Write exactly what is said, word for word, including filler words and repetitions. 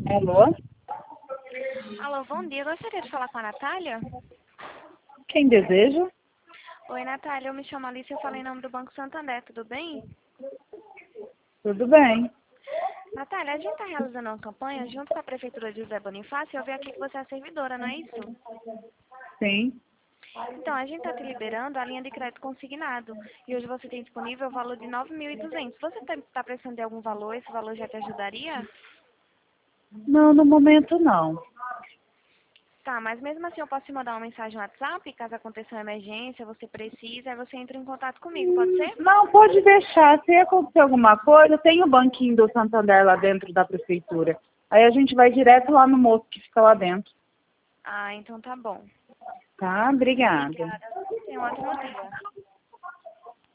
Alô? Alô, bom dia. Eu gostaria de falar com a Natália. Quem deseja? Oi, Natália. Eu me chamo Alice e eu falo em nome do Banco Santander. Tudo bem? Tudo bem. Natália, a gente está realizando uma campanha junto com a Prefeitura de José Bonifácio e eu vi aqui que você é servidora, não é isso? Sim. Então, a gente está te liberando a linha de crédito consignado. E hoje você tem disponível o valor de nove mil e duzentos. Você está precisando de algum valor? Esse valor já te ajudaria? Não, no momento não. Tá, mas mesmo assim eu posso te mandar uma mensagem no WhatsApp, caso aconteça uma emergência, você precisa, aí você entra em contato comigo, pode ser? Não, pode deixar. Se acontecer alguma coisa, tem o banquinho do Santander lá dentro da prefeitura. Aí a gente vai direto lá no moço que fica lá dentro. Ah, então tá bom. Tá? Obrigada. Obrigada. Tenha um ótimo dia.